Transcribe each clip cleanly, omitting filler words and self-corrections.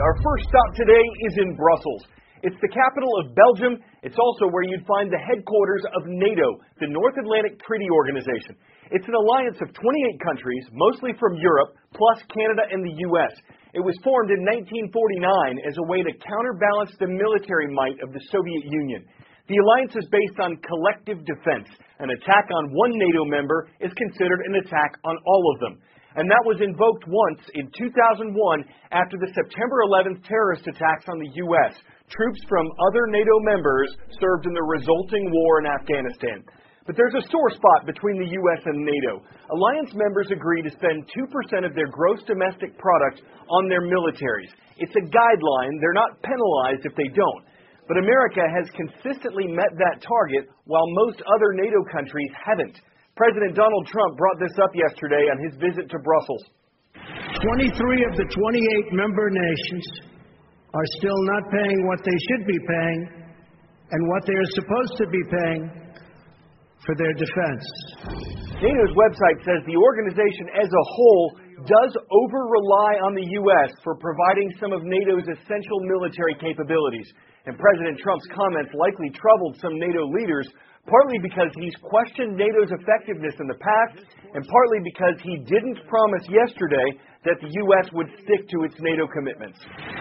Our first stop today is in Brussels. It's the capital of Belgium. It's also where you'd find the headquarters of NATO, the North Atlantic Treaty Organization. It's an alliance of 28 countries, mostly from Europe, plus Canada and the U.S. It was formed in 1949 as a way to counterbalance the military might of the Soviet Union. The alliance is based on collective defense. An attack on one NATO member is considered an attack on all of them. And that was invoked once in 2001 after the September 11th terrorist attacks on the U.S. Troops from other NATO members served in the resulting war in Afghanistan. But there's a sore spot between the U.S. and NATO. Alliance members agree to spend 2% of their gross domestic product on their militaries. It's a guideline. They're not penalized if they don't. But America has consistently met that target, while most other NATO countries haven't. President Donald Trump brought this up yesterday on his visit to Brussels. 23 of the 28 member nations are still not paying what they should be paying and what they are supposed to be paying for their defense. NATO's website says the organization as a whole does over-rely on the U.S. for providing some of NATO's essential military capabilities. And President Trump's comments likely troubled some NATO leaders, partly because he's questioned NATO's effectiveness in the past, and partly because he didn't promise yesterday that the U.S. would stick to its NATO commitments.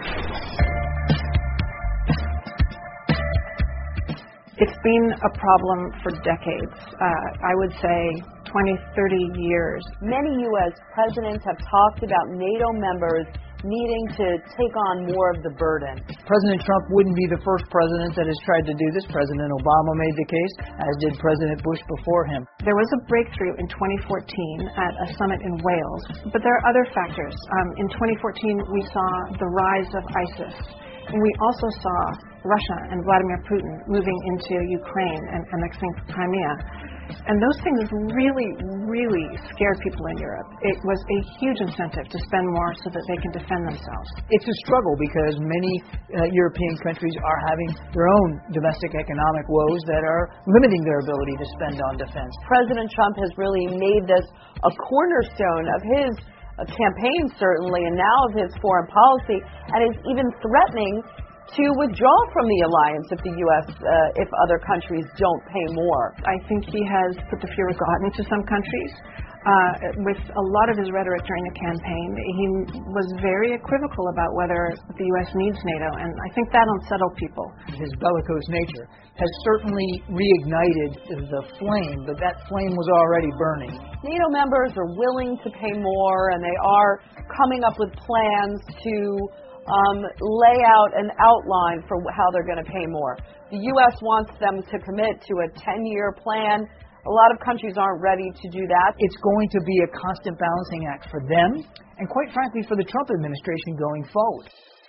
It's been a problem for decades. I would say 20, 30 years. Many U.S. presidents have talked about NATO members needing to take on more of the burden. President Trump wouldn't be the first president that has tried to do this. President Obama made the case, as did President Bush before him. There was a breakthrough in 2014 at a summit in Wales, but there are other factors. In 2014, we saw the rise of ISIS. And we also saw Russia and Vladimir Putin moving into Ukraine and annexing Crimea. And those things really, really scared people in Europe. It was a huge incentive to spend more so that they can defend themselves. It's a struggle because many European countries are having their own domestic economic woes that are limiting their ability to spend on defense. President Trump has really made this a cornerstone of his campaign, certainly, and now of his foreign policy, and is even threatening to withdraw from the alliance if the U.S., if other countries don't pay more. I think he has put the fear of God into some countries. With a lot of his rhetoric during the campaign, he was very equivocal about whether the U.S. needs NATO, and I think that unsettled people. His bellicose nature has certainly reignited the flame, but that flame was already burning. NATO members are willing to pay more, and they are coming up with plans to lay out an outline for how they're going to pay more. The U.S. wants them to commit to a 10-year plan. A lot of countries aren't ready to do that. It's going to be a constant balancing act for them and, quite frankly, for the Trump administration going forward.